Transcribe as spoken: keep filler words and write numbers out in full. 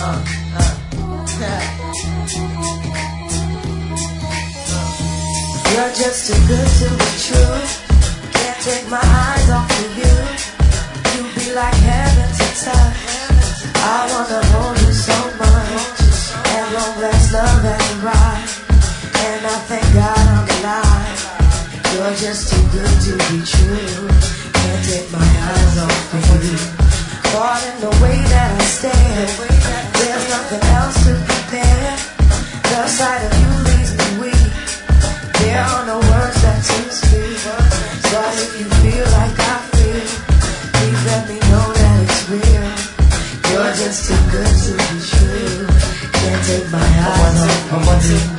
Uh, uh. You're just too good to be true. Can't take my eyes off of you. You be like heaven to touch. I wanna hold you so much. At long last, love has arrived, and I thank God I'm alive. You're just too good to be true. Can't take my eyes off of you. Caught in the way that I stare. There's nothing else to compare. The sight of you leaves me weak. There are no words that to speak. But if you feel like I feel, please let me know that it's real. You're just too good to be true. Can't take my eyes off of you.